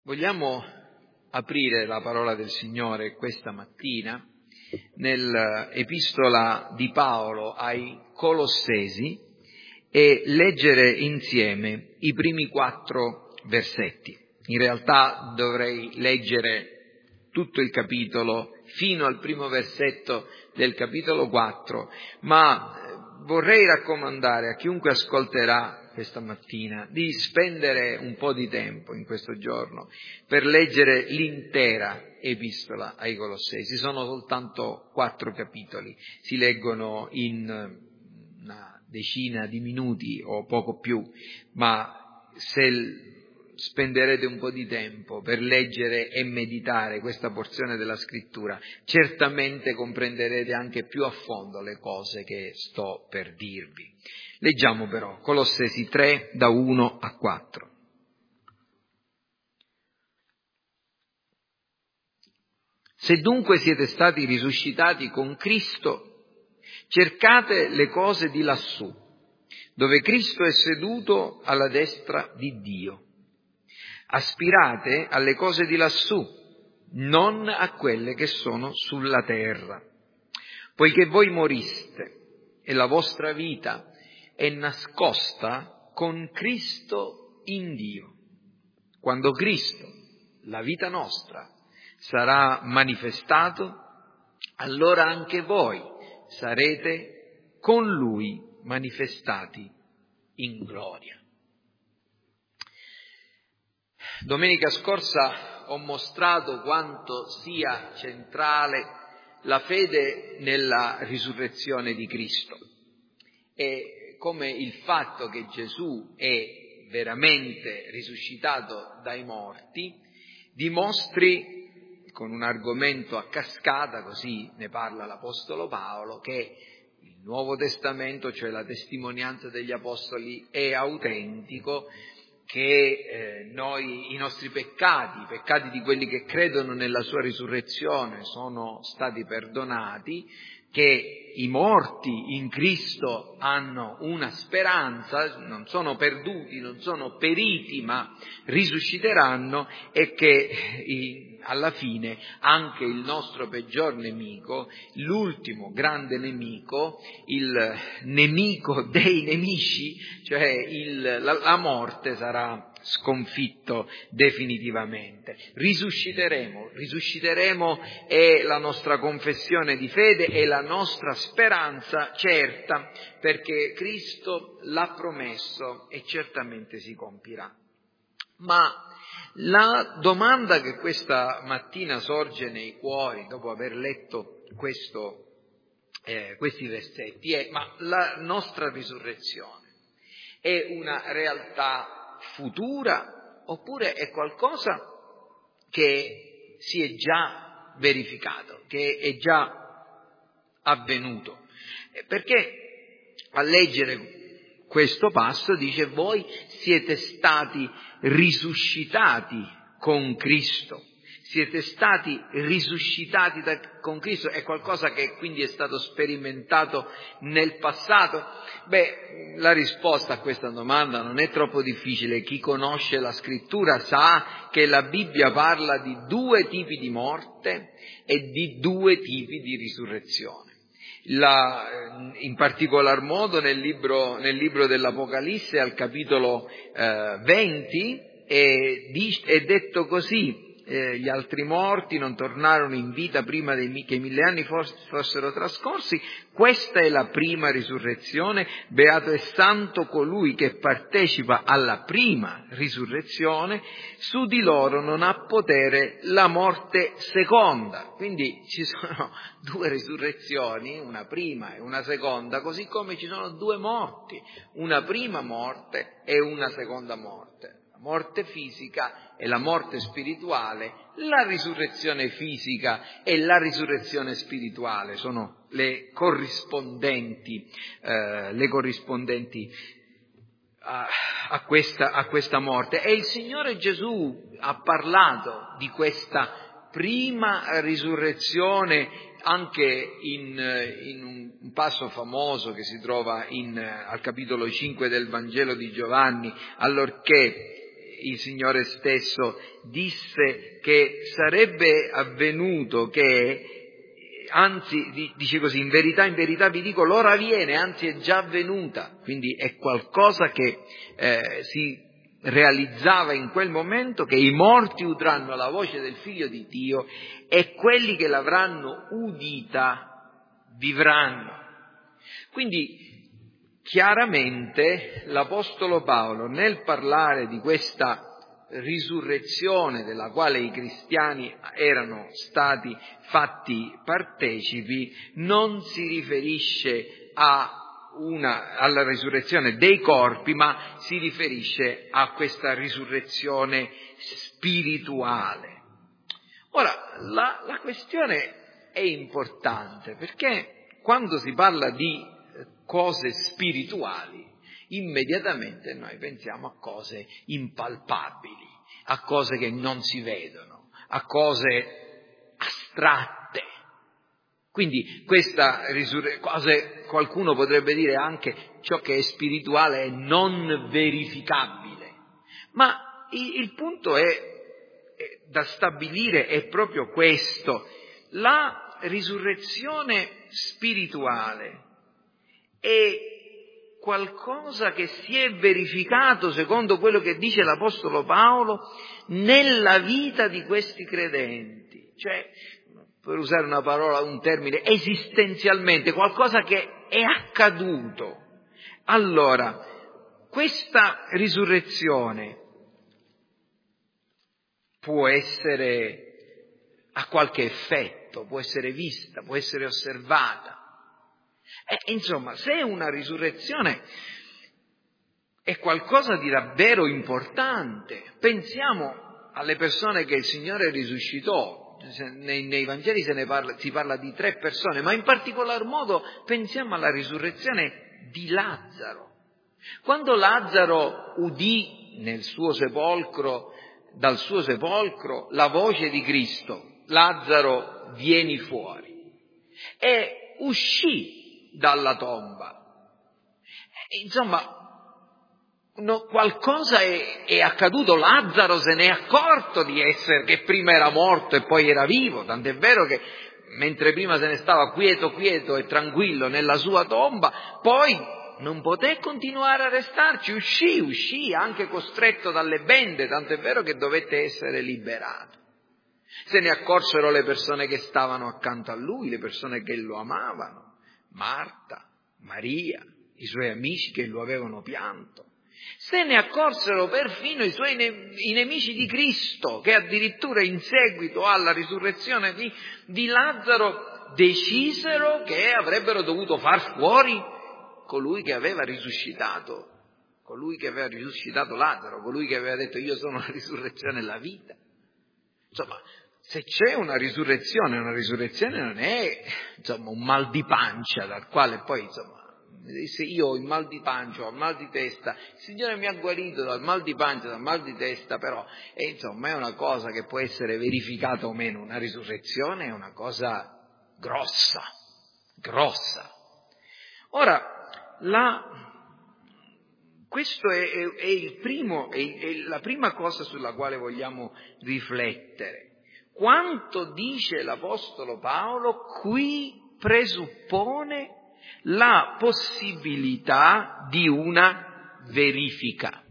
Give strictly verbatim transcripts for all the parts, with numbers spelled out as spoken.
Vogliamo aprire la parola del Signore questa mattina nell'epistola di Paolo ai Colossesi e leggere insieme i primi quattro versetti. In realtà dovrei leggere tutto il capitolo fino al primo versetto del capitolo quattro, ma vorrei raccomandare a chiunque ascolterà questa mattina di spendere un po' di tempo in questo giorno per leggere l'intera epistola ai Colossesi. Sono soltanto quattro capitoli, si leggono in una decina di minuti o poco più, ma se spenderete un po' di tempo per leggere e meditare questa porzione della Scrittura, certamente comprenderete anche più a fondo le cose che sto per dirvi. Leggiamo però Colossesi tre, da uno a quattro. Se dunque siete stati risuscitati con Cristo, cercate le cose di lassù, dove Cristo è seduto alla destra di Dio. Aspirate alle cose di lassù, non a quelle che sono sulla terra, poiché voi moriste e la vostra vita è nascosta con Cristo in Dio. Quando Cristo, la vita nostra, sarà manifestato, allora anche voi sarete con Lui manifestati in gloria. Domenica scorsa ho mostrato quanto sia centrale la fede nella risurrezione di Cristo e come il fatto che Gesù è veramente risuscitato dai morti dimostri, con un argomento a cascata, così ne parla l'Apostolo Paolo, che il Nuovo Testamento, cioè la testimonianza degli Apostoli, è autentico, che eh, noi, i nostri peccati, i peccati di quelli che credono nella sua risurrezione sono stati perdonati, che i morti in Cristo hanno una speranza, non sono perduti, non sono periti, ma risusciteranno e che eh, alla fine anche il nostro peggior nemico, l'ultimo grande nemico, il nemico dei nemici, cioè il, la, la morte sarà sconfitto definitivamente. Risusciteremo, risusciteremo è la nostra confessione di fede e la nostra speranza certa, perché Cristo l'ha promesso e certamente si compirà. Ma la domanda che questa mattina sorge nei cuori, dopo aver letto questo, eh, questi versetti, è: ma la nostra risurrezione è una realtà futura oppure è qualcosa che si è già verificato, che è già avvenuto? Perché a leggere questo passo dice: voi siete stati risuscitati con Cristo, siete stati risuscitati da, con Cristo, è qualcosa che quindi è stato sperimentato nel passato? Beh, la risposta a questa domanda non è troppo difficile. Chi conosce la Scrittura sa che la Bibbia parla di due tipi di morte e di due tipi di risurrezione. La, in particolar modo nel libro, nel libro dell'Apocalisse, al capitolo eh, venti, è, è detto così: eh, gli altri morti non tornarono in vita prima dei, che i mille anni fossero trascorsi. Questa è la prima risurrezione, beato e santo colui che partecipa alla prima risurrezione, su di loro non ha potere la morte seconda. Quindi ci sono due risurrezioni, una prima e una seconda, così come ci sono due morti, una prima morte e una seconda morte. La morte fisica e la morte spirituale, la risurrezione fisica e la risurrezione spirituale sono le corrispondenti, eh, le corrispondenti a, a, questa, a questa morte. E il Signore Gesù ha parlato di questa prima risurrezione anche in, in un passo famoso che si trova in, al capitolo cinque del Vangelo di Giovanni, allorché il Signore stesso disse che sarebbe avvenuto che, anzi, dice così, in verità, in verità vi dico, l'ora viene, anzi è già avvenuta, quindi è qualcosa che eh, si realizzava in quel momento, che i morti udranno la voce del Figlio di Dio e quelli che l'avranno udita vivranno. Quindi chiaramente l'Apostolo Paolo, nel parlare di questa risurrezione della quale i cristiani erano stati fatti partecipi, non si riferisce a una, alla risurrezione dei corpi, ma si riferisce a questa risurrezione spirituale. Ora, la, la questione è importante, perché quando si parla di cose spirituali, immediatamente noi pensiamo a cose impalpabili, a cose che non si vedono, a cose astratte. Quindi questa risurrezione, qualcuno potrebbe dire anche ciò che è spirituale è non verificabile, ma il, il punto è, è da stabilire è proprio questo: la risurrezione spirituale è qualcosa che si è verificato, secondo quello che dice l'Apostolo Paolo, nella vita di questi credenti, cioè, per usare una parola, un termine, esistenzialmente, qualcosa che è accaduto. Allora, questa risurrezione può essere, ha qualche effetto, può essere vista, può essere osservata. E, insomma, se una risurrezione è qualcosa di davvero importante, pensiamo alle persone che il Signore risuscitò. Nei, nei Vangeli se ne parla, si parla di tre persone, ma in particolar modo pensiamo alla risurrezione di Lazzaro. Quando Lazzaro udì nel suo sepolcro, dal suo sepolcro, la voce di Cristo: Lazzaro, vieni fuori, e uscì dalla tomba. Insomma, no, qualcosa è, è accaduto. Lazzaro se n'è accorto di essere, che prima era morto e poi era vivo, tant'è vero che mentre prima se ne stava quieto quieto e tranquillo nella sua tomba, poi non poté continuare a restarci, uscì, uscì anche costretto dalle bende, tant'è vero che dovette essere liberato. Se ne accorsero le persone che stavano accanto a lui, le persone che lo amavano, Marta, Maria, i suoi amici che lo avevano pianto. Se ne accorsero perfino i suoi ne- i nemici di Cristo, che addirittura in seguito alla risurrezione di, di Lazzaro decisero che avrebbero dovuto far fuori colui che aveva risuscitato, colui che aveva risuscitato Lazzaro, colui che aveva detto: io sono la risurrezione e la vita. Insomma, se c'è una risurrezione, una risurrezione non è, insomma, un mal di pancia dal quale poi, insomma, se io ho il mal di pancia, ho il mal di testa, il Signore mi ha guarito dal mal di pancia, dal mal di testa, però, e, insomma, è una cosa che può essere verificata o meno. Una risurrezione è una cosa grossa, grossa. Ora, la... Questo è, è, è, il primo, è, è la prima cosa sulla quale vogliamo riflettere. Quanto dice l'Apostolo Paolo qui presuppone la possibilità di una verifica.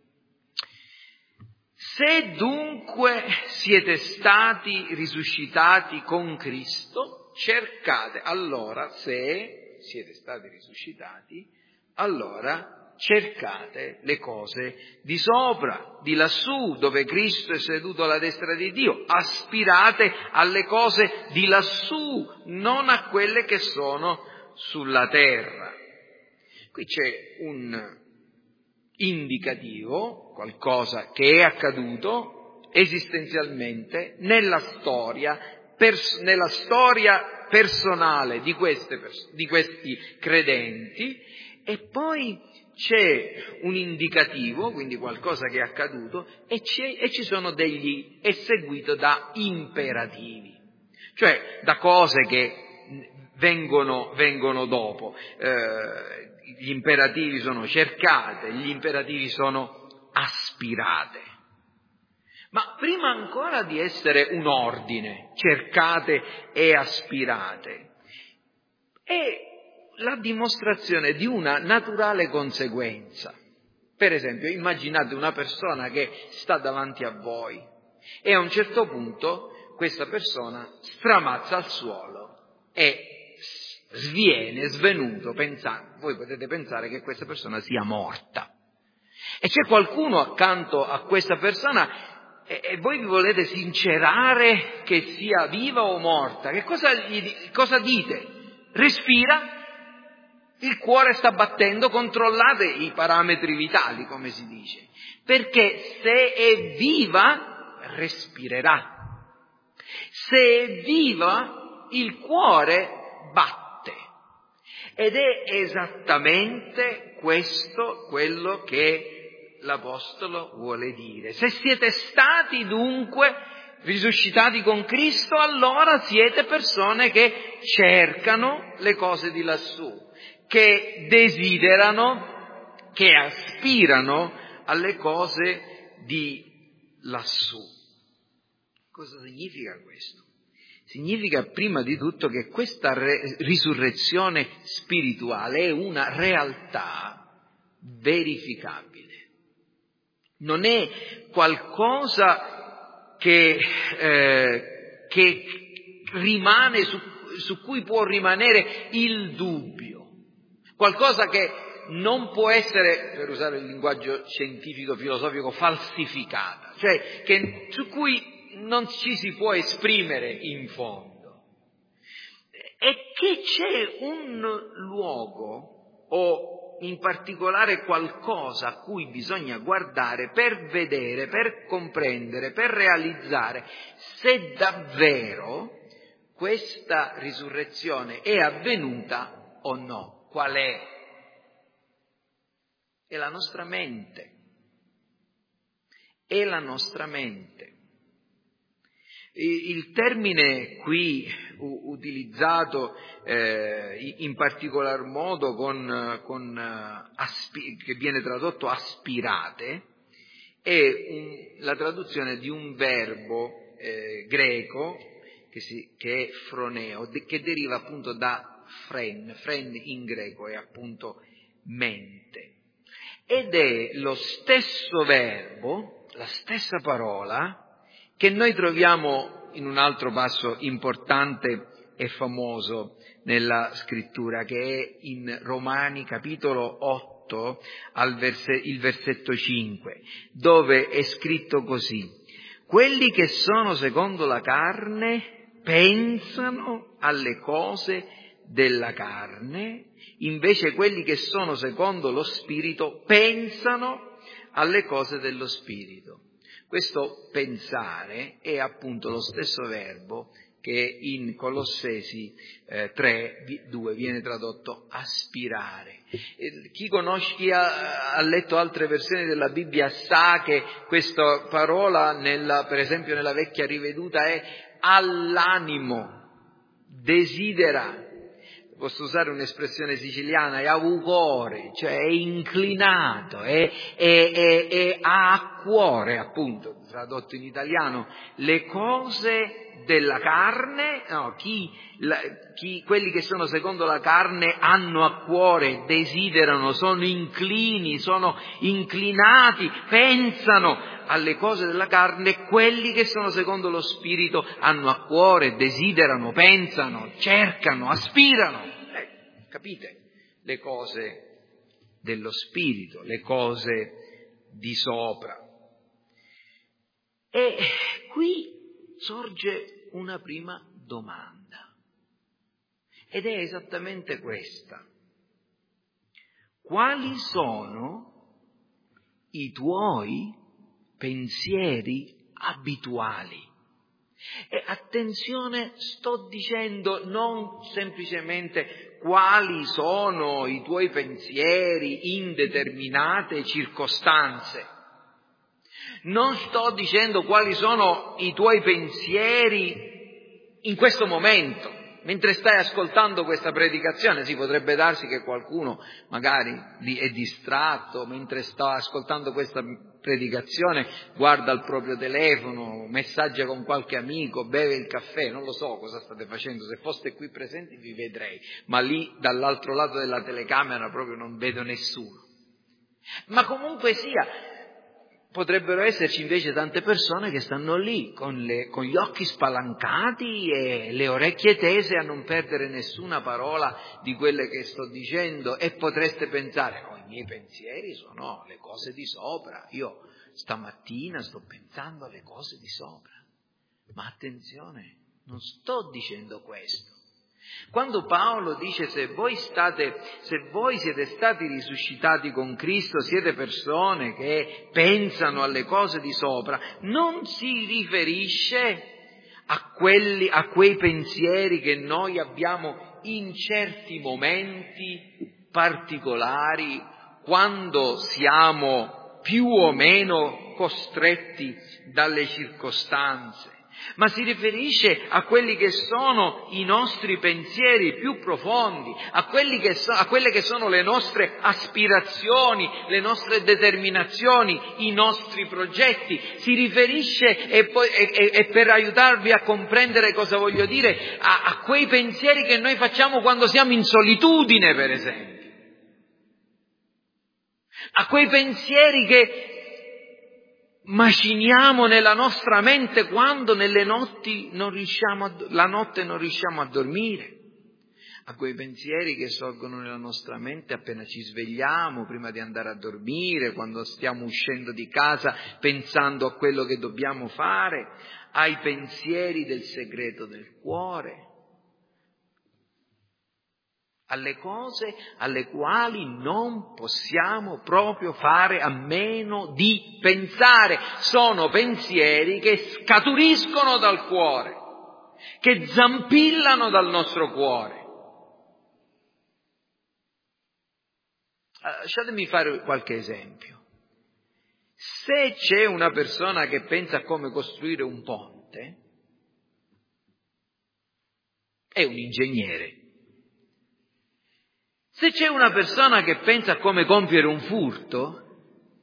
Se dunque siete stati risuscitati con Cristo, cercate, allora, se siete stati risuscitati, allora cercate le cose di sopra, di lassù, dove Cristo è seduto alla destra di Dio. Aspirate alle cose di lassù, non a quelle che sono sulla terra. Qui c'è un indicativo, qualcosa che è accaduto esistenzialmente nella storia, pers- nella storia personale di, queste pers- di questi credenti, e poi c'è un indicativo, quindi qualcosa che è accaduto, e, c'è, e ci sono degli, è seguito da imperativi, cioè da cose che vengono, vengono dopo. Eh, gli imperativi sono cercate, gli imperativi sono aspirate. Ma prima ancora di essere un ordine, cercate e aspirate, è la dimostrazione di una naturale conseguenza. Per esempio, immaginate una persona che sta davanti a voi e a un certo punto questa persona stramazza al suolo e sviene, svenuto, pensando, voi potete pensare che questa persona sia morta. E c'è qualcuno accanto a questa persona e, e voi vi volete sincerare che sia viva o morta. Che cosa, gli, cosa dite? Respira? Il cuore sta battendo, controllate i parametri vitali, come si dice, perché se è viva, respirerà. Se è viva, il cuore batte. Ed è esattamente questo quello che l'Apostolo vuole dire. Se siete stati dunque risuscitati con Cristo, allora siete persone che cercano le cose di lassù, che desiderano, che aspirano alle cose di lassù. Cosa significa questo? Significa prima di tutto che questa re- risurrezione spirituale è una realtà verificabile. Non è qualcosa che, eh, che rimane su, su cui può rimanere il dubbio. Qualcosa che non può essere, per usare il linguaggio scientifico, filosofico, falsificata, cioè che, su cui non ci si può esprimere in fondo. E che c'è un luogo o in particolare qualcosa a cui bisogna guardare per vedere, per comprendere, per realizzare se davvero questa risurrezione è avvenuta o no. Qual è? È la nostra mente. È la nostra mente. Il termine qui utilizzato eh, in particolar modo con, con aspi- che viene tradotto aspirate è un, la traduzione di un verbo eh, greco che, si, che è froneo, che deriva appunto da fren, fren in greco è appunto mente, ed è lo stesso verbo, la stessa parola che noi troviamo in un altro passo importante e famoso nella scrittura, che è in Romani capitolo otto, al verse, il versetto cinque, dove è scritto così: quelli che sono secondo la carne pensano alle cose della carne, invece quelli che sono secondo lo Spirito pensano alle cose dello Spirito. Questo pensare è appunto lo stesso verbo che in Colossesi eh, tre due viene tradotto aspirare. E chi conosce, chi ha, ha letto altre versioni della Bibbia sa che questa parola, nella, per esempio nella vecchia riveduta, è all'animo, desidera. Posso usare un'espressione siciliana, è avucore, cioè è inclinato, è, è, è, è a cuore, appunto, tradotto in italiano, le cose della carne, no, chi, la, chi, quelli che sono secondo la carne hanno a cuore, desiderano, sono inclini, sono inclinati, pensano alle cose della carne, quelli che sono secondo lo Spirito hanno a cuore, desiderano, pensano, cercano, aspirano. Eh, capite? Le cose dello Spirito, le cose di sopra. E qui sorge una prima domanda, ed è esattamente questa: quali sono i tuoi pensieri abituali? E attenzione, sto dicendo non semplicemente quali sono i tuoi pensieri in determinate circostanze, non sto dicendo quali sono i tuoi pensieri in questo momento, mentre stai ascoltando questa predicazione. Sì, potrebbe darsi che qualcuno magari è distratto mentre sta ascoltando questa predicazione, guarda il proprio telefono, messaggia con qualche amico, beve il caffè, non lo so cosa state facendo, se foste qui presenti vi vedrei, ma lì dall'altro lato della telecamera proprio non vedo nessuno. Ma comunque sia, potrebbero esserci invece tante persone che stanno lì con, le, con gli occhi spalancati e le orecchie tese a non perdere nessuna parola di quelle che sto dicendo, e potreste pensare, no, i miei pensieri sono le cose di sopra, io stamattina sto pensando alle cose di sopra. Ma attenzione, non sto dicendo questo. Quando Paolo dice se voi state, se voi siete stati risuscitati con Cristo, siete persone che pensano alle cose di sopra, non si riferisce a quelli, a quei pensieri che noi abbiamo in certi momenti particolari, quando siamo più o meno costretti dalle circostanze, ma si riferisce a quelli che sono i nostri pensieri più profondi, a, quelli che so, a quelle che sono le nostre aspirazioni, le nostre determinazioni, i nostri progetti. Si riferisce, e, poi, e, e per aiutarvi a comprendere cosa voglio dire, a, a quei pensieri che noi facciamo quando siamo in solitudine, per esempio. A quei pensieri che maciniamo nella nostra mente quando nelle notti non riusciamo a, la notte non riusciamo a dormire, a quei pensieri che sorgono nella nostra mente appena ci svegliamo, prima di andare a dormire, quando stiamo uscendo di casa pensando a quello che dobbiamo fare, ai pensieri del segreto del cuore, alle cose alle quali non possiamo proprio fare a meno di pensare. Sono pensieri che scaturiscono dal cuore, che zampillano dal nostro cuore. Lasciatemi fare qualche esempio. Se c'è una persona che pensa a come costruire un ponte, è un ingegnere. Se c'è una persona che pensa a come compiere un furto,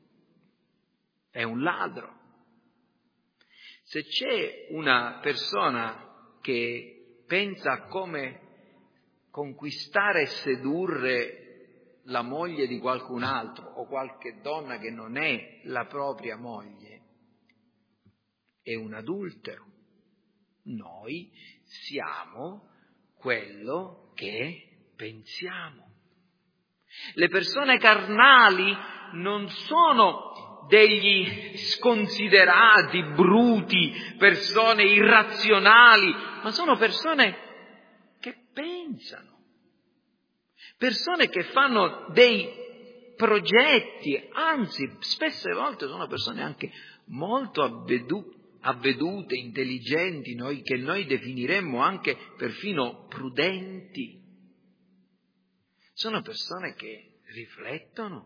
è un ladro. Se c'è una persona che pensa a come conquistare e sedurre la moglie di qualcun altro o qualche donna che non è la propria moglie, è un adultero. Noi siamo quello che pensiamo. Le persone carnali non sono degli sconsiderati, bruti, persone irrazionali, ma sono persone che pensano, persone che fanno dei progetti, anzi, spesse volte sono persone anche molto avvedute, avvedute, intelligenti, noi, che noi definiremmo anche perfino prudenti. Sono persone che riflettono.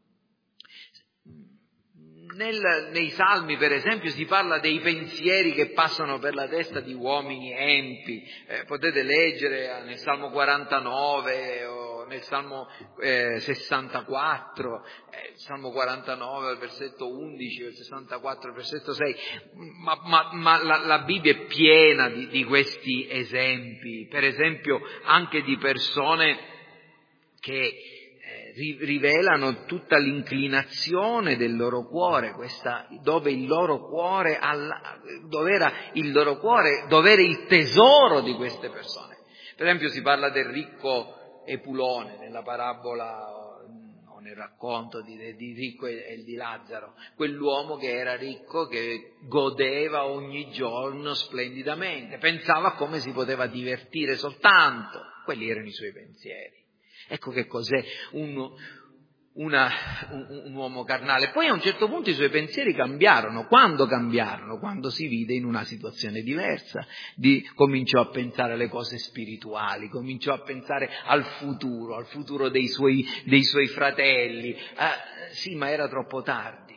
Nel, nei Salmi, per esempio, si parla dei pensieri che passano per la testa di uomini empi. Eh, potete leggere nel Salmo quarantanove o nel Salmo eh, sessantaquattro, eh, Salmo quarantanove, versetto undici, il sessantaquattro, versetto sei. Ma, ma, ma la, la Bibbia è piena di, di questi esempi. Per esempio, anche di persone che eh, rivelano tutta l'inclinazione del loro cuore, questa, dove il loro cuore, alla, dove era il loro cuore, dove era il tesoro di queste persone. Per esempio si parla del ricco Epulone nella parabola o nel racconto di, di Ricco e, e di Lazzaro, quell'uomo che era ricco, che godeva ogni giorno splendidamente, pensava a come si poteva divertire soltanto, quelli erano i suoi pensieri. Ecco che cos'è un, una, un, un uomo carnale. Poi a un certo punto i suoi pensieri cambiarono. Quando cambiarono? Quando si vide in una situazione diversa. Di, cominciò a pensare alle cose spirituali, cominciò a pensare al futuro, al futuro dei suoi, dei suoi fratelli. Eh, sì, ma era troppo tardi.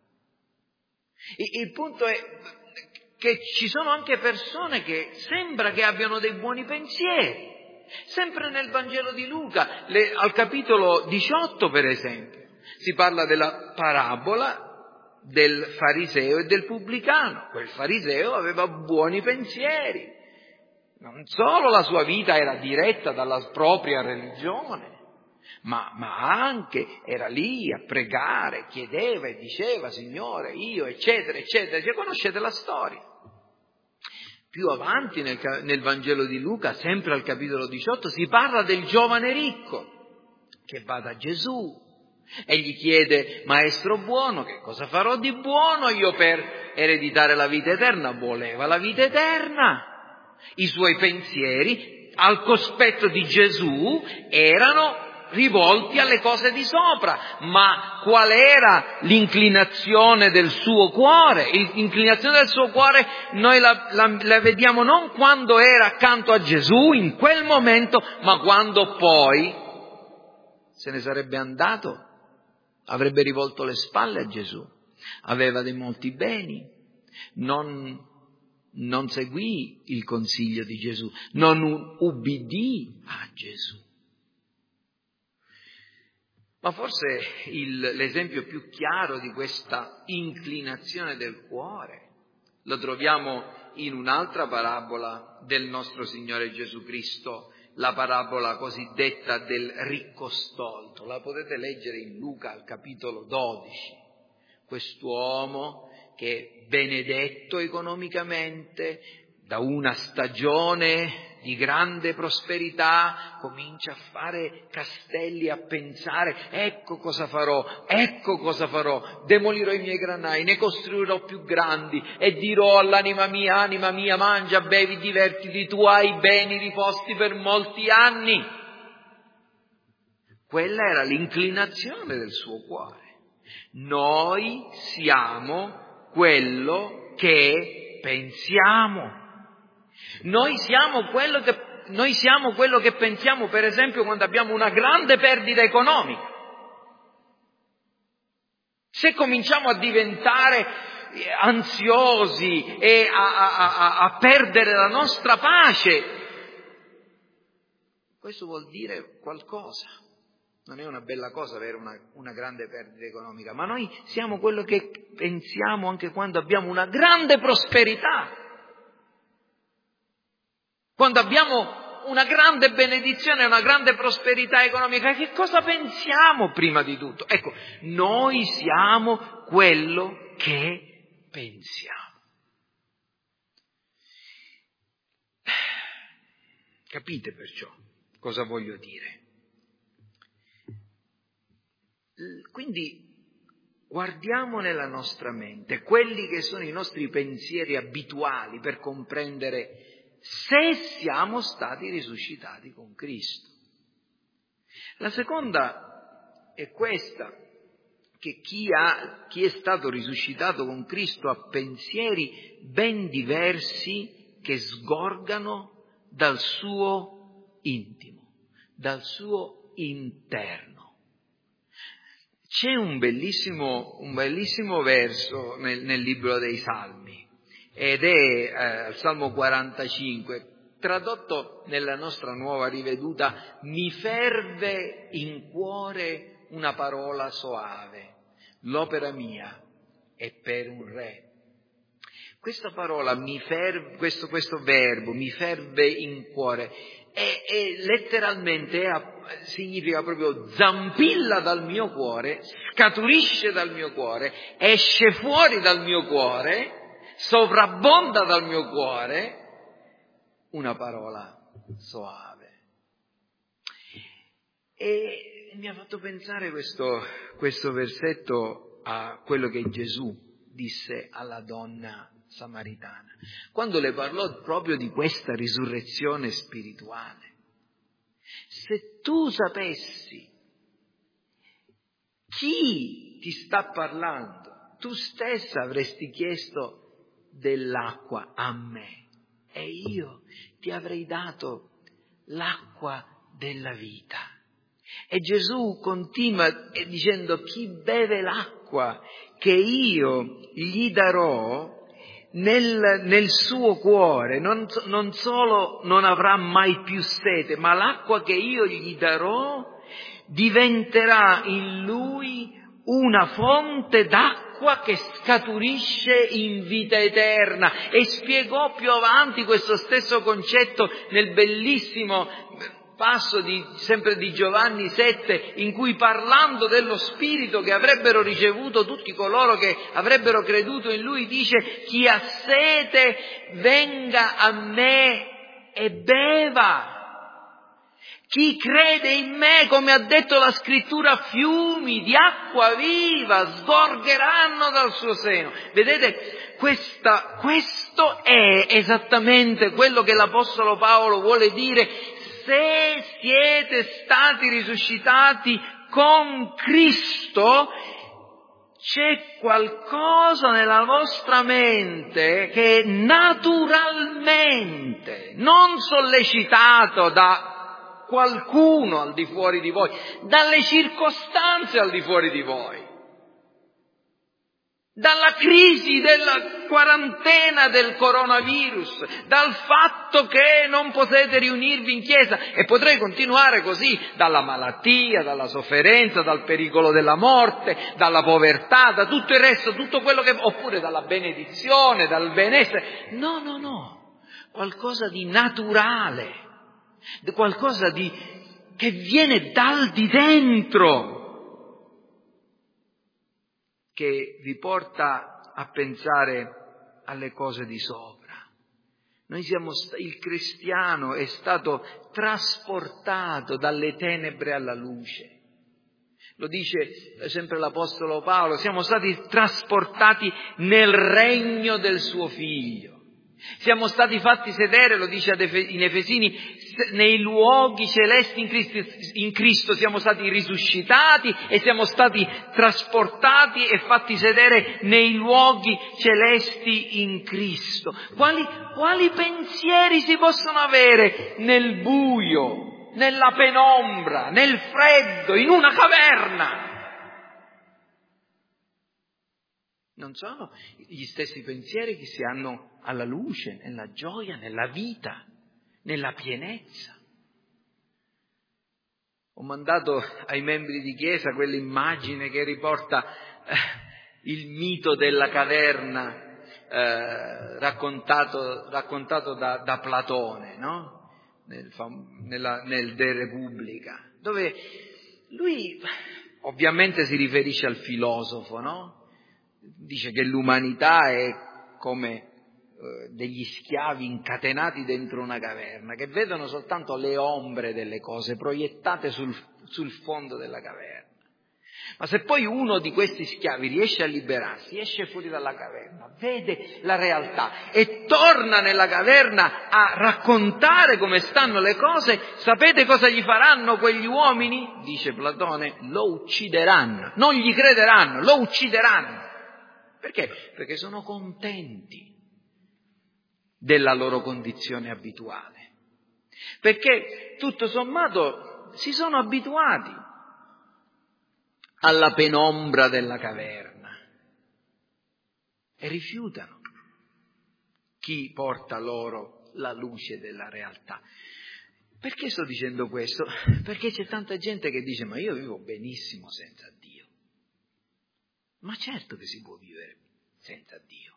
E, il punto è che ci sono anche persone che sembra che abbiano dei buoni pensieri. Sempre nel Vangelo di Luca, le, al capitolo diciotto per esempio, si parla della parabola del fariseo e del pubblicano. Quel fariseo aveva buoni pensieri, non solo la sua vita era diretta dalla propria religione, ma, ma anche era lì a pregare, chiedeva e diceva: Signore, io, eccetera, eccetera. Cioè, conoscete la storia. Più avanti nel, nel Vangelo di Luca, sempre al capitolo diciotto, si parla del giovane ricco che va da Gesù e gli chiede: Maestro buono, che cosa farò di buono io per ereditare la vita eterna? Voleva la vita eterna. I suoi pensieri, al cospetto di Gesù, erano rivolti alle cose di sopra. Ma qual era l'inclinazione del suo cuore? L'inclinazione del suo cuore noi la, la, la vediamo non quando era accanto a Gesù, in quel momento, ma quando poi se ne sarebbe andato, avrebbe rivolto le spalle a Gesù. Aveva dei molti beni, non... non seguì il consiglio di Gesù, non ubbidì a Gesù. Ma forse il, l'esempio più chiaro di questa inclinazione del cuore lo troviamo in un'altra parabola del nostro Signore Gesù Cristo, la parabola cosiddetta del ricco stolto. La potete leggere in Luca al capitolo dodici. Quest'uomo che, benedetto economicamente, da una stagione di grande prosperità, comincia a fare castelli, a pensare: ecco cosa farò, ecco cosa farò, demolirò i miei granai, ne costruirò più grandi e dirò all'anima mia: anima mia, mangia, bevi, divertiti, tu hai beni riposti per molti anni. Quella era l'inclinazione del suo cuore. Noi siamo quello che pensiamo. Noi siamo quello che, noi siamo quello che pensiamo, per esempio, quando abbiamo una grande perdita economica. Se cominciamo a diventare ansiosi e a, a, a, a perdere la nostra pace, questo vuol dire qualcosa. Non è una bella cosa avere una, una grande perdita economica, ma noi siamo quello che pensiamo anche quando abbiamo una grande prosperità, quando abbiamo una grande benedizione, una grande prosperità economica. Che cosa pensiamo prima di tutto? Ecco, noi siamo quello che pensiamo. Capite perciò cosa voglio dire? Quindi guardiamo nella nostra mente quelli che sono i nostri pensieri abituali per comprendere se siamo stati risuscitati con Cristo. La seconda è questa, che chi, ha, chi è stato risuscitato con Cristo ha pensieri ben diversi che sgorgano dal suo intimo, dal suo interno. C'è un bellissimo, un bellissimo verso nel, nel libro dei Salmi, ed è eh, il Salmo quarantacinque, tradotto nella nostra nuova riveduta: mi ferve in cuore una parola soave, l'opera mia è per un re. Questa parola, mi ferve, questo, questo verbo, mi ferve in cuore, è, è letteralmente, è, significa proprio zampilla dal mio cuore, scaturisce dal mio cuore, esce fuori dal mio cuore, sovrabbonda dal mio cuore una parola soave. E mi ha fatto pensare questo, questo versetto a quello che Gesù disse alla donna samaritana, quando le parlò proprio di questa risurrezione spirituale. Se tu sapessi chi ti sta parlando, tu stessa avresti chiesto dell'acqua a me e io ti avrei dato l'acqua della vita. E Gesù continua dicendo: chi beve l'acqua che io gli darò nel, nel suo cuore, non, non solo non avrà mai più sete, ma l'acqua che io gli darò diventerà in lui una fonte d'acqua che scaturisce in vita eterna. E spiegò più avanti questo stesso concetto nel bellissimo passo di, sempre di Giovanni sette, in cui, parlando dello Spirito che avrebbero ricevuto tutti coloro che avrebbero creduto in Lui, dice: chi ha sete venga a me e beva. Chi crede in me, come ha detto la Scrittura, fiumi di acqua viva sgorgeranno dal suo seno. Vedete, questa, questo è esattamente quello che l'Apostolo Paolo vuole dire. Se siete stati risuscitati con Cristo, c'è qualcosa nella vostra mente che naturalmente, non sollecitato da qualcuno al di fuori di voi, dalle circostanze al di fuori di voi, dalla crisi della quarantena del coronavirus, dal fatto che non potete riunirvi in chiesa, e potrei continuare così, dalla malattia, dalla sofferenza, dal pericolo della morte, dalla povertà, da tutto il resto, tutto quello che, oppure dalla benedizione, dal benessere. No, no, no, qualcosa di naturale, qualcosa di che viene dal di dentro, che vi porta a pensare alle cose di sopra. Noi siamo, il cristiano è stato trasportato dalle tenebre alla luce. Lo dice sempre l'Apostolo Paolo: siamo stati trasportati nel regno del suo Figlio. Siamo stati fatti sedere, lo dice in Efesini, nei luoghi celesti in Cristo, in Cristo siamo stati risuscitati e siamo stati trasportati e fatti sedere nei luoghi celesti in Cristo. Quali, quali pensieri si possono avere nel buio, nella penombra, nel freddo, in una caverna? Non sono gli stessi pensieri che si hanno alla luce, nella gioia, nella vita, nella pienezza. Ho mandato ai membri di chiesa quell'immagine che riporta eh, il mito della caverna eh, raccontato, raccontato da, da Platone, no? Nel, nella, nel De Repubblica, dove lui ovviamente si riferisce al filosofo, no? Dice che l'umanità è come eh, degli schiavi incatenati dentro una caverna, che vedono soltanto le ombre delle cose proiettate sul, sul fondo della caverna. Ma se poi uno di questi schiavi riesce a liberarsi, esce fuori dalla caverna, vede la realtà e torna nella caverna a raccontare come stanno le cose, sapete cosa gli faranno quegli uomini? Dice Platone: lo uccideranno, non gli crederanno, lo uccideranno. Perché? Perché sono contenti della loro condizione abituale. Perché tutto sommato si sono abituati alla penombra della caverna e rifiutano chi porta loro la luce della realtà. Perché sto dicendo questo? Perché c'è tanta gente che dice: ma io vivo benissimo senza Dio. Ma certo che si può vivere senza Dio.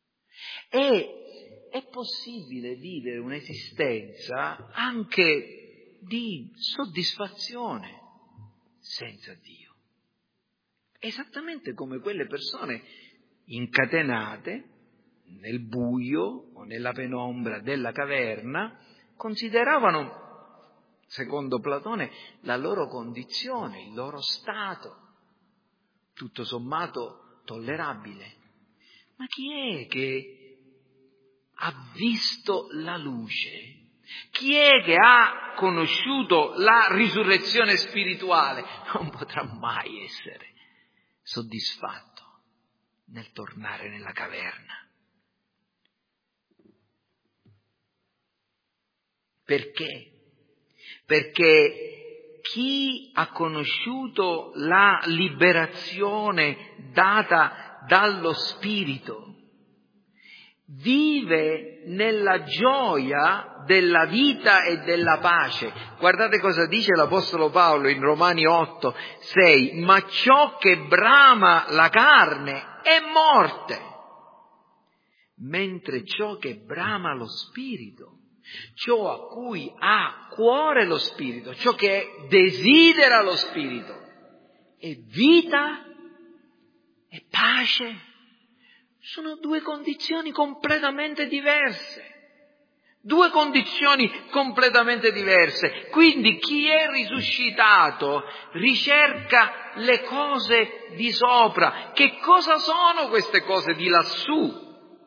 E è possibile vivere un'esistenza anche di soddisfazione senza Dio. Esattamente come quelle persone incatenate nel buio o nella penombra della caverna consideravano, secondo Platone, la loro condizione, il loro stato, tutto sommato tollerabile. Ma chi è che ha visto la luce? Chi è che ha conosciuto la risurrezione spirituale? Non potrà mai essere soddisfatto nel tornare nella caverna. Perché? Perché chi ha conosciuto la liberazione data dallo Spirito vive nella gioia della vita e della pace. Guardate cosa dice l'Apostolo Paolo in Romani otto, sei, ma ciò che brama la carne è morte, mentre ciò che brama lo spirito, ciò a cui ha cuore lo spirito, ciò che desidera lo spirito, è vita e pace. Sono due condizioni completamente diverse. Due condizioni completamente diverse. Quindi chi è risuscitato ricerca le cose di sopra. Che cosa sono queste cose di lassù?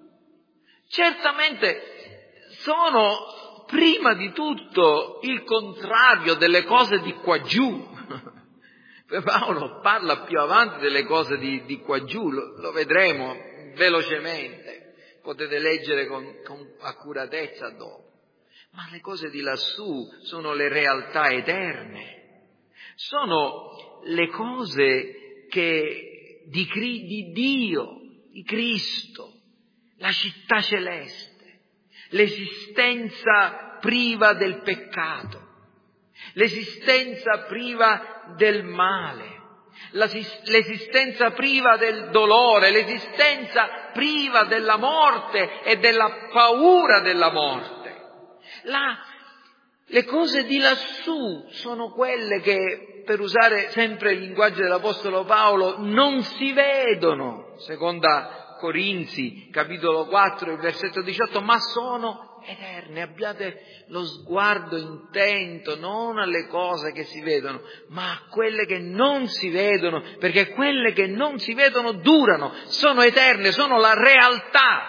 Certamente sono prima di tutto il contrario delle cose di qua giù. Paolo parla più avanti delle cose di, di qua giù, lo, lo vedremo velocemente, potete leggere con, con accuratezza dopo. Ma le cose di lassù sono le realtà eterne, sono le cose che di, di Dio, di Cristo, la città celeste, l'esistenza priva del peccato, l'esistenza priva del male, l'esistenza priva del dolore, l'esistenza priva della morte e della paura della morte. La, le cose di lassù sono quelle che, per usare sempre il linguaggio dell'Apostolo Paolo, non si vedono, seconda Corinzi, capitolo quattro, il versetto diciotto, ma sono eterne. Abbiate lo sguardo intento non alle cose che si vedono, ma a quelle che non si vedono, perché quelle che non si vedono durano, sono eterne, sono la realtà.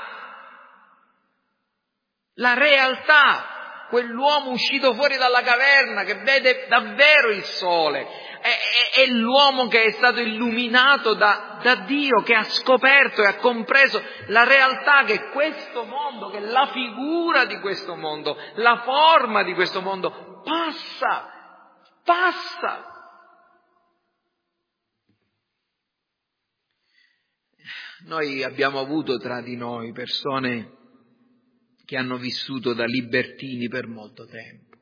La realtà. Quell'uomo uscito fuori dalla caverna che vede davvero il sole, è, è, è l'uomo che è stato illuminato da, da Dio, che ha scoperto e ha compreso la realtà che questo mondo, che la figura di questo mondo, la forma di questo mondo passa, passa. Noi abbiamo avuto tra di noi persone che hanno vissuto da libertini per molto tempo,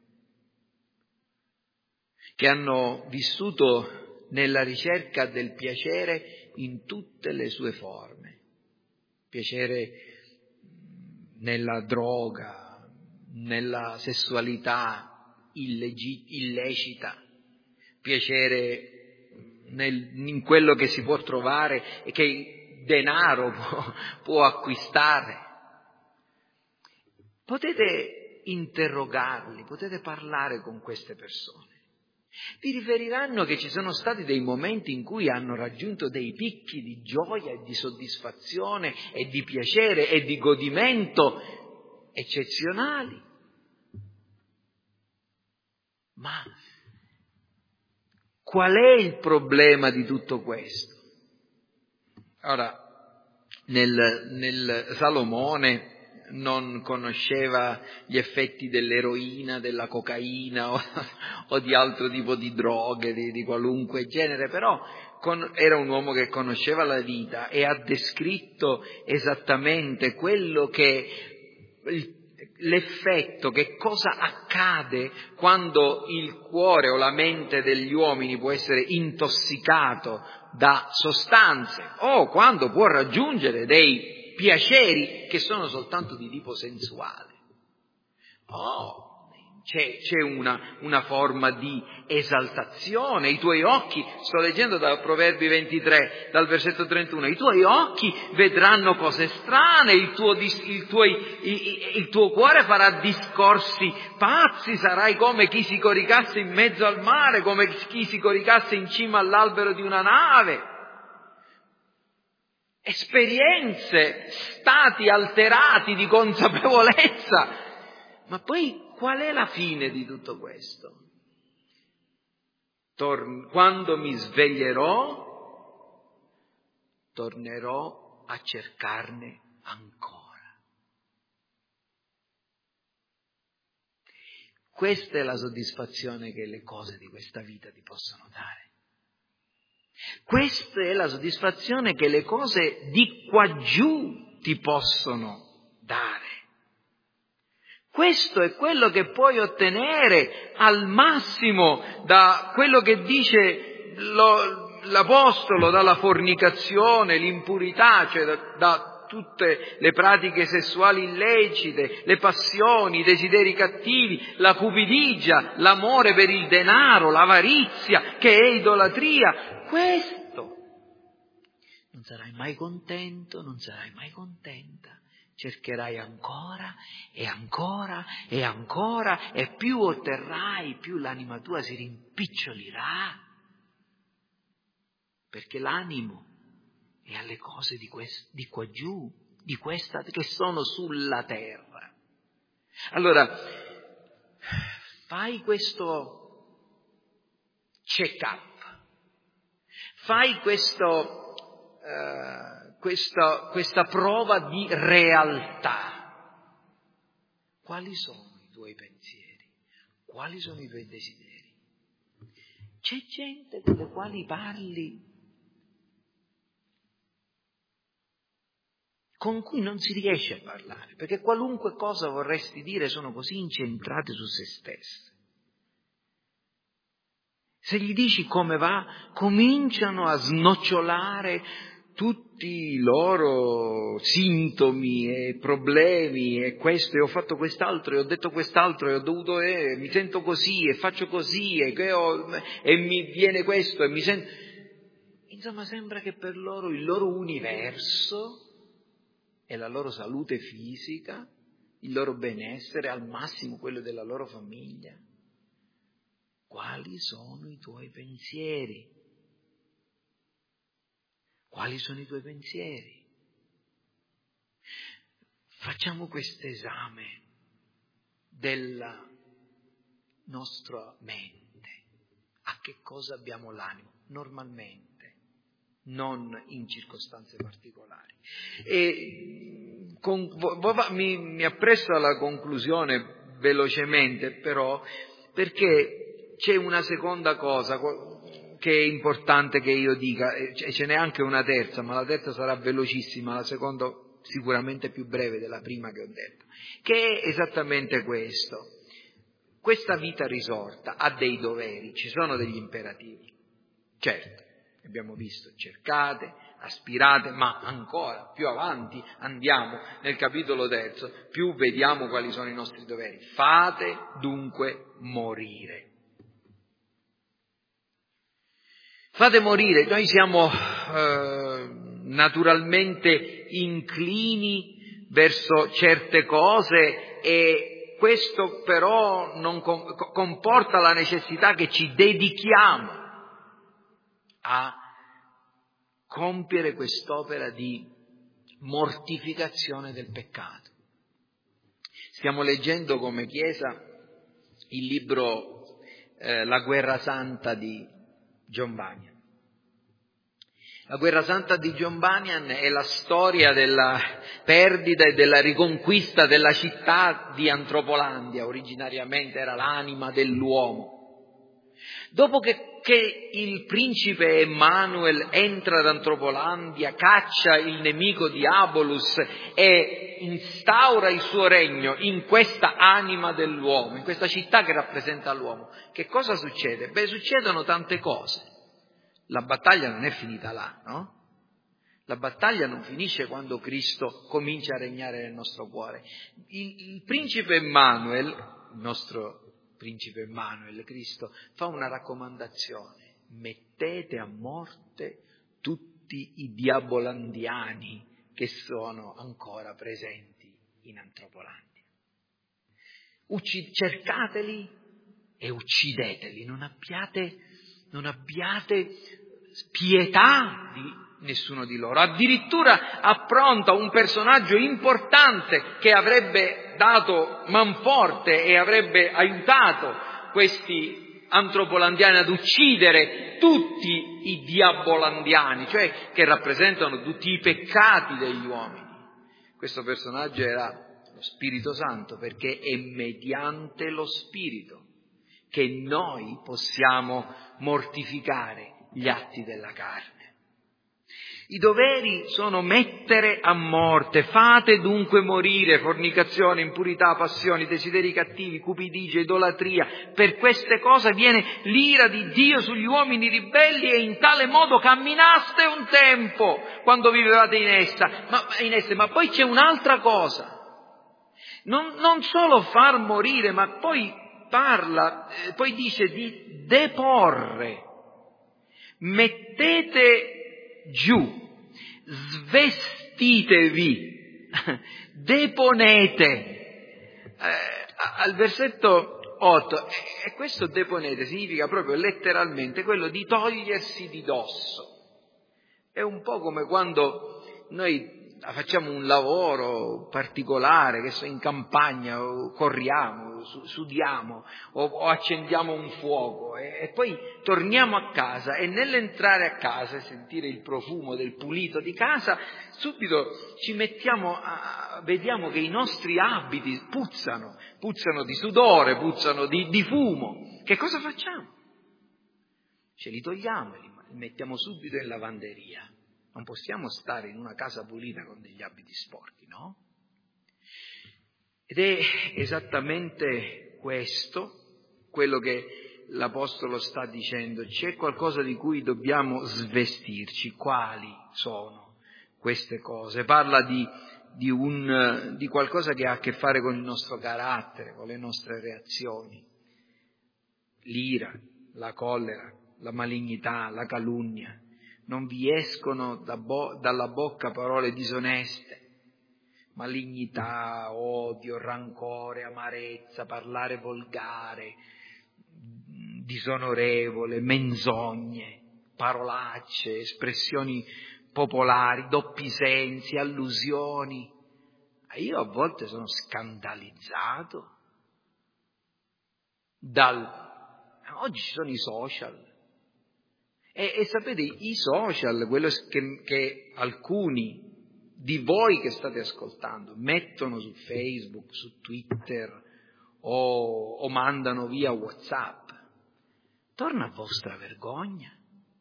che hanno vissuto nella ricerca del piacere in tutte le sue forme, piacere nella droga, nella sessualità illegit- illecita, piacere nel, in quello che si può trovare e che il denaro può, può acquistare. Potete interrogarli, potete parlare con queste persone. Vi riferiranno che ci sono stati dei momenti in cui hanno raggiunto dei picchi di gioia e di soddisfazione e di piacere e di godimento eccezionali. Ma qual è il problema di tutto questo? Ora, nel, nel Salomone non conosceva gli effetti dell'eroina, della cocaina o, o di altro tipo di droghe, di, di qualunque genere, però con, era un uomo che conosceva la vita e ha descritto esattamente quello che, l'effetto, che cosa accade quando il cuore o la mente degli uomini può essere intossicato da sostanze o quando può raggiungere dei piaceri che sono soltanto di tipo sensuale. Oh, c'è, c'è una, una forma di esaltazione. I tuoi occhi, sto leggendo da Proverbi ventitré, dal versetto trentuno, i tuoi occhi vedranno cose strane, il tuo, il, tuo, il, il tuo cuore farà discorsi pazzi, sarai come chi si coricasse in mezzo al mare, come chi si coricasse in cima all'albero di una nave. Esperienze, stati alterati di consapevolezza. Ma poi qual è la fine di tutto questo? Tor- quando mi sveglierò, tornerò a cercarne ancora. Questa è la soddisfazione che le cose di questa vita ti possono dare. Questa è la soddisfazione che le cose di qua giù ti possono dare. Questo è quello che puoi ottenere al massimo da quello che dice lo, l'Apostolo, dalla fornicazione, l'impurità, cioè da, da tutte le pratiche sessuali illecite, le passioni, i desideri cattivi, la cupidigia, l'amore per il denaro, l'avarizia, che è idolatria. Questo. Non sarai mai contento, non sarai mai contenta. Cercherai ancora e ancora e ancora, e più otterrai, più l'anima tua si rimpicciolirà, perché l'animo è alle cose di, quest, di qua giù, di questa, che sono sulla terra. Allora, fai questo check-up, fai questo... Uh, Questa, questa prova di realtà. Quali sono i tuoi pensieri? Quali sono i tuoi desideri? C'è gente con le quali parli con cui non si riesce a parlare, perché qualunque cosa vorresti dire sono così incentrate su se stesse. Se gli dici come va, cominciano a snocciolare tutti i loro sintomi e problemi, e questo, e ho fatto quest'altro, e ho detto quest'altro, e ho dovuto, eh, mi sento così, e faccio così, e, che ho, e mi viene questo, e mi sento... Insomma, sembra che per loro il loro universo è la loro salute fisica, il loro benessere, al massimo quello della loro famiglia. Quali sono i tuoi pensieri? Quali sono i tuoi pensieri? Facciamo questo esame della nostra mente. A che cosa abbiamo l'animo? Normalmente, non in circostanze particolari. E con, mi, mi appresso alla conclusione velocemente, però, perché c'è una seconda cosa che è importante che io dica, e ce n'è anche una terza, ma la terza sarà velocissima, la seconda sicuramente più breve della prima che ho detto, che è esattamente questo. Questa vita risorta ha dei doveri, ci sono degli imperativi, certo, abbiamo visto, cercate, aspirate, ma ancora più avanti andiamo nel capitolo terzo, più vediamo quali sono i nostri doveri. Fate dunque morire. Fate morire, noi siamo eh, naturalmente inclini verso certe cose, e questo però non com- comporta la necessità che ci dedichiamo a compiere quest'opera di mortificazione del peccato. Stiamo leggendo come Chiesa il libro eh, La guerra santa di John Bunyan. La guerra santa di John Bunyan è la storia della perdita e della riconquista della città di Antropolandia, originariamente era l'anima dell'uomo. Dopo che, che il principe Emanuel entra ad Antropolandia, caccia il nemico Diabolus e instaura il suo regno in questa anima dell'uomo, in questa città che rappresenta l'uomo, che cosa succede? Beh, succedono tante cose. La battaglia non è finita là, no? La battaglia non finisce quando Cristo comincia a regnare nel nostro cuore. Il, il principe Emanuel, il nostro principe Emanuel, Cristo, fa una raccomandazione: mettete a morte tutti i diabolandiani che sono ancora presenti in Antropolandia. Uccid- cercateli e uccideteli, non abbiate, non abbiate pietà di nessuno di loro. Addirittura appronta un personaggio importante che avrebbe dato manforte e avrebbe aiutato questi antropolandiani ad uccidere tutti i diabolandiani, cioè che rappresentano tutti i peccati degli uomini. Questo personaggio era lo Spirito Santo, perché è mediante lo Spirito che noi possiamo mortificare gli atti della carne. I doveri sono mettere a morte. Fate dunque morire fornicazione, impurità, passioni, desideri cattivi, cupidigia, idolatria. Per queste cose viene l'ira di Dio sugli uomini ribelli e in tale modo camminaste un tempo quando vivevate in essa. Ma, in esse. Ma poi c'è un'altra cosa. Non, non solo far morire, ma poi parla, eh, poi dice di deporre. Mettete giù, svestitevi, deponete. Eh, al versetto otto, e questo deponete significa proprio letteralmente quello di togliersi di dosso. È un po' come quando noi facciamo un lavoro particolare, che so, in campagna, o corriamo, sudiamo, o, o accendiamo un fuoco e, e poi torniamo a casa, e nell'entrare a casa e sentire il profumo del pulito di casa, subito ci mettiamo a, vediamo che i nostri abiti puzzano, puzzano di sudore, puzzano di, di fumo. Che cosa facciamo? Ce li togliamo e li mettiamo subito in lavanderia. Non possiamo stare in una casa pulita con degli abiti sporchi, no? Ed è esattamente questo quello che l'Apostolo sta dicendo. C'è qualcosa di cui dobbiamo svestirci. Quali sono queste cose? Parla di, di, un, di qualcosa che ha a che fare con il nostro carattere, con le nostre reazioni. L'ira, la collera, la malignità, la calunnia. Non vi escono da bo- dalla bocca parole disoneste, malignità, odio, rancore, amarezza, parlare volgare, disonorevole, menzogne, parolacce, espressioni popolari, doppi sensi, allusioni. Io a volte sono scandalizzato dal... Oggi ci sono i social. E, e sapete, i social, quello che, che alcuni di voi che state ascoltando mettono su Facebook, su Twitter o, o mandano via WhatsApp, torna a vostra vergogna.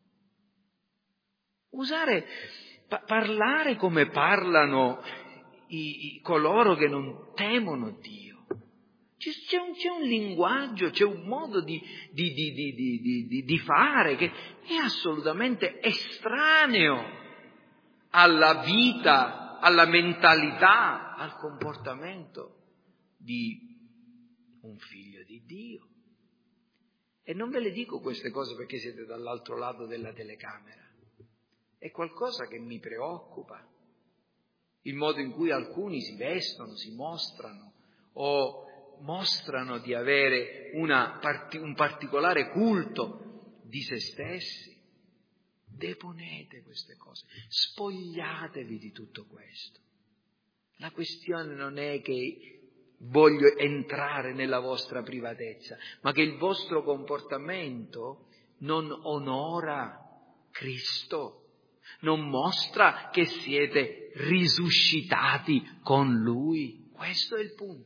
Usare, pa- parlare come parlano i, i, coloro che non temono Dio. C'è un, c'è un linguaggio, c'è un modo di, di, di, di, di, di, di fare che è assolutamente estraneo alla vita, alla mentalità, al comportamento di un figlio di Dio. E non ve le dico queste cose perché siete dall'altro lato della telecamera. È qualcosa che mi preoccupa. Il modo in cui alcuni si vestono, si mostrano o mostrano di avere una, un particolare culto di se stessi. Deponete queste cose, spogliatevi di tutto questo. La questione non è che voglio entrare nella vostra privatezza, ma che il vostro comportamento non onora Cristo, non mostra che siete risuscitati con Lui. Questo è il punto.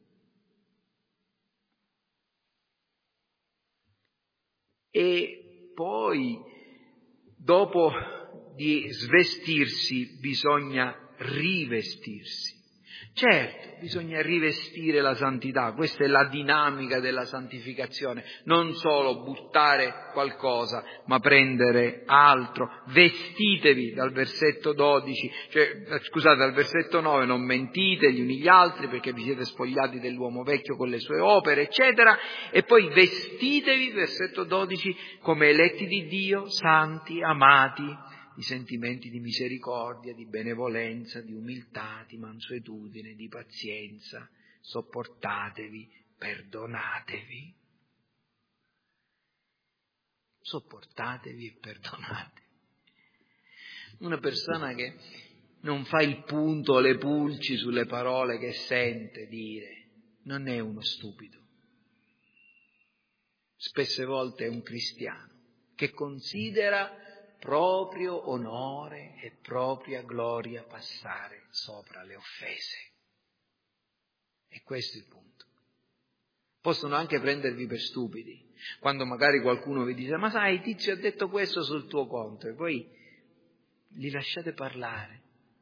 E poi, dopo di svestirsi, bisogna rivestirsi. Certo, bisogna rivestire la santità, questa è la dinamica della santificazione, non solo buttare qualcosa, ma prendere altro. Vestitevi dal versetto dodici, cioè, scusate, dal versetto nove, non mentite gli uni gli altri perché vi siete spogliati dell'uomo vecchio con le sue opere, eccetera, e poi vestitevi, versetto dodici, come eletti di Dio, santi, amati, di sentimenti di misericordia, di benevolenza, di umiltà, di mansuetudine, di pazienza, sopportatevi, perdonatevi. Sopportatevi e perdonatevi. Una persona che non fa il punto o le pulci sulle parole che sente dire, non è uno stupido. Spesse volte è un cristiano che considera proprio onore e propria gloria passare sopra le offese. E questo è il punto. Possono anche prendervi per stupidi, quando magari qualcuno vi dice, ma sai, Tizio ha detto questo sul tuo conto, e poi li lasciate parlare.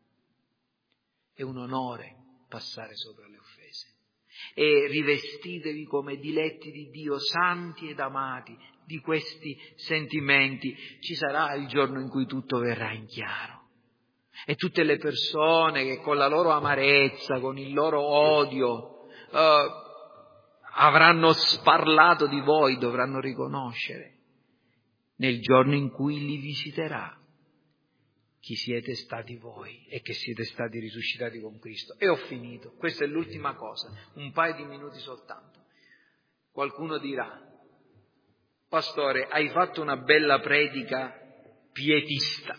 È un onore passare sopra le offese. E rivestitevi come diletti di Dio, santi ed amati, di questi sentimenti. Ci sarà il giorno in cui tutto verrà in chiaro. E tutte le persone che con la loro amarezza, con il loro odio, eh, avranno sparlato di voi, dovranno riconoscere nel giorno in cui li visiterà chi siete stati voi e che siete stati risuscitati con Cristo. E ho finito, questa è l'ultima cosa, un paio di minuti soltanto. Qualcuno dirà: pastore, hai fatto una bella predica pietista.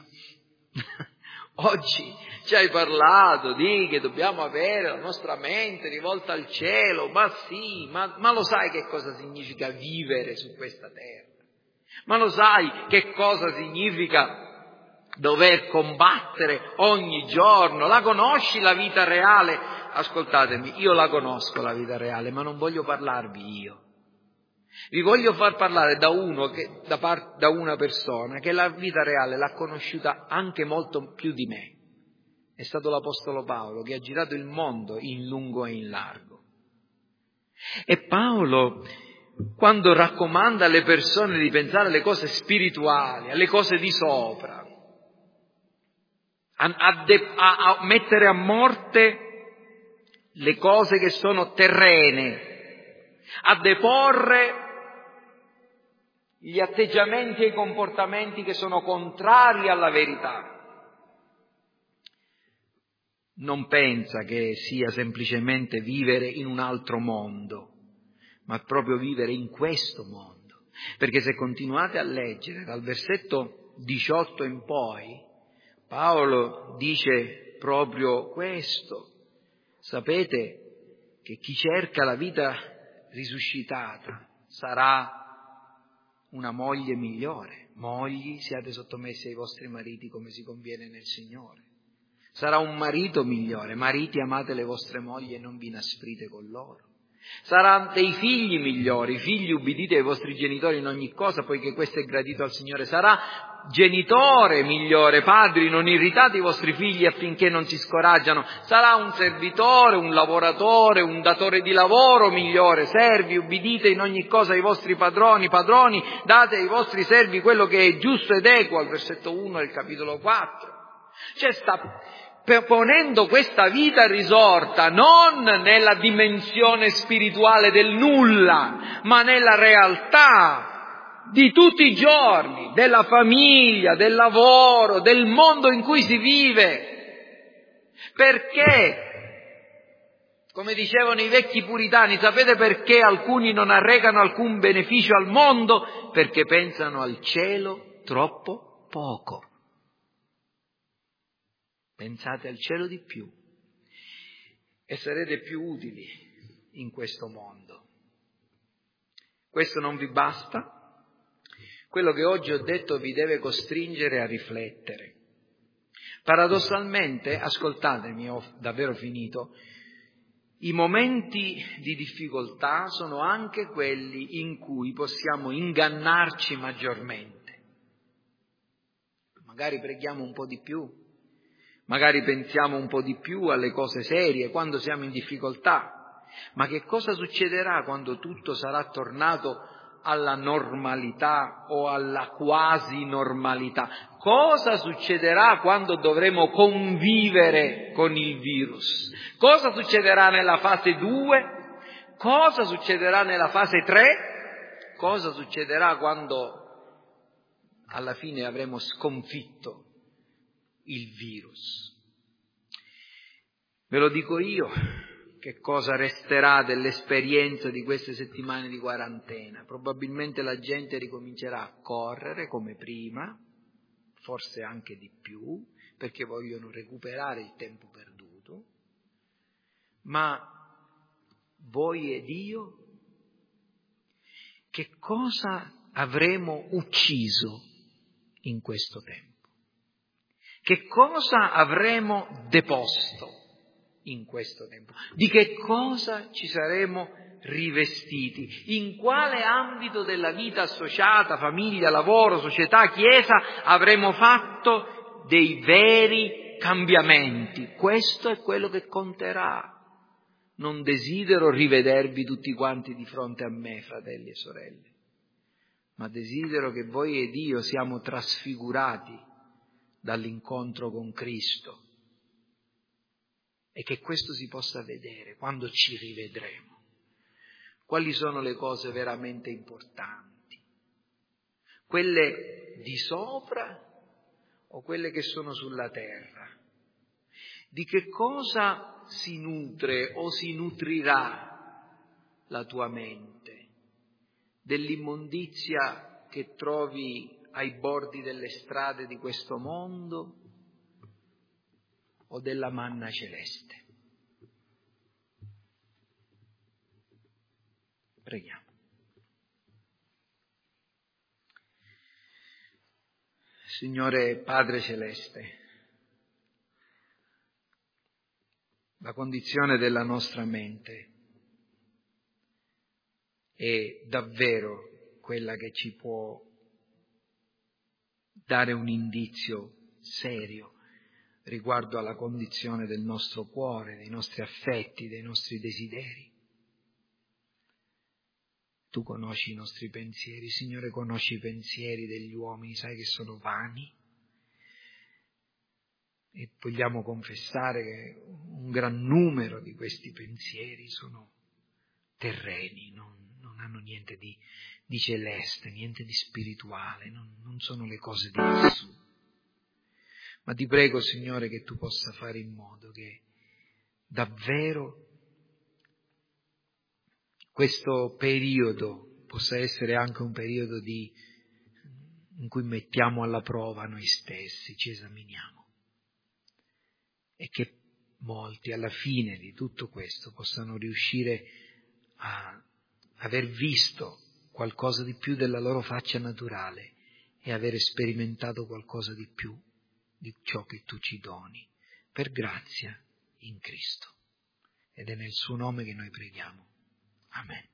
Oggi ci hai parlato di che dobbiamo avere la nostra mente rivolta al cielo, ma sì, ma, ma lo sai che cosa significa vivere su questa terra? Ma lo sai che cosa significa dover combattere ogni giorno? La conosci la vita reale? Ascoltatemi, io la conosco la vita reale, ma non voglio parlarvi io. Vi voglio far parlare da uno che, da, par, da una persona che la vita reale l'ha conosciuta anche molto più di me. È stato l'Apostolo Paolo, che ha girato il mondo in lungo e in largo. E Paolo, quando raccomanda alle persone di pensare alle cose spirituali, alle cose di sopra, a, a, de, a, a mettere a morte le cose che sono terrene, a deporre gli atteggiamenti e i comportamenti che sono contrari alla verità, non pensa che sia semplicemente vivere in un altro mondo, ma proprio vivere in questo mondo. Perché se continuate a leggere dal versetto diciotto in poi, Paolo dice proprio questo. Sapete che chi cerca la vita risuscitata sarà una moglie migliore. Mogli, siate sottomessi ai vostri mariti come si conviene nel Signore. Sarà un marito migliore. Mariti, amate le vostre mogli e non vi inasprite con loro. Saranno dei figli migliori. Figli, ubbidite ai vostri genitori in ogni cosa, poiché questo è gradito al Signore. Sarà genitore migliore. Padri, non irritate i vostri figli affinché non si scoraggiano. Sarà un servitore, un lavoratore, un datore di lavoro migliore. Servi, ubbidite in ogni cosa ai vostri padroni. Padroni, date ai vostri servi quello che è giusto ed equo, al versetto uno del capitolo quattro. Cioè sta ponendo questa vita risorta non nella dimensione spirituale del nulla, ma nella realtà di tutti i giorni, della famiglia, del lavoro, del mondo in cui si vive. Perché, come dicevano i vecchi puritani, sapete perché alcuni non arrecano alcun beneficio al mondo? Perché pensano al cielo troppo poco. Pensate al cielo di più e sarete più utili in questo mondo. Questo non vi basta? Quello che oggi ho detto vi deve costringere a riflettere. Paradossalmente, ascoltatemi, ho davvero finito, i momenti di difficoltà sono anche quelli in cui possiamo ingannarci maggiormente. Magari preghiamo un po' di più. Magari pensiamo un po' di più alle cose serie quando siamo in difficoltà. Ma che cosa succederà quando tutto sarà tornato alla normalità o alla quasi normalità? Cosa succederà quando dovremo convivere con il virus? Cosa succederà nella fase due? Cosa succederà nella fase tre? Cosa succederà quando alla fine avremo sconfitto il virus? Ve lo dico io, che cosa resterà dell'esperienza di queste settimane di quarantena. Probabilmente la gente ricomincerà a correre come prima, forse anche di più, perché vogliono recuperare il tempo perduto. Ma voi ed io, che cosa avremo ucciso in questo tempo? Che cosa avremo deposto in questo tempo? Di che cosa ci saremo rivestiti? In quale ambito della vita associata, famiglia, lavoro, società, chiesa, avremo fatto dei veri cambiamenti. Questo è quello che conterà. Non desidero rivedervi tutti quanti di fronte a me, fratelli e sorelle, ma desidero che voi ed io siamo trasfigurati dall'incontro con Cristo e che questo si possa vedere quando ci rivedremo. Quali sono le cose veramente importanti? Quelle di sopra o quelle che sono sulla terra? Di che cosa si nutre o si nutrirà la tua mente? Dell'immondizia che trovi ai bordi delle strade di questo mondo o della manna celeste? Preghiamo. Signore Padre Celeste, la condizione della nostra mente è davvero quella che ci può dare un indizio serio riguardo alla condizione del nostro cuore, dei nostri affetti, dei nostri desideri. Tu conosci i nostri pensieri, Signore, conosci i pensieri degli uomini, sai che sono vani. E vogliamo confessare che un gran numero di questi pensieri sono terreni, non, non hanno niente di, di celeste, niente di spirituale, non, non sono le cose di Gesù. Ma ti prego, Signore, che tu possa fare in modo che davvero questo periodo possa essere anche un periodo di, in cui mettiamo alla prova noi stessi, ci esaminiamo. E che molti alla fine di tutto questo possano riuscire a aver visto qualcosa di più della loro faccia naturale e aver sperimentato qualcosa di più di ciò che tu ci doni, per grazia in Cristo. Ed è nel suo nome che noi preghiamo. Amen.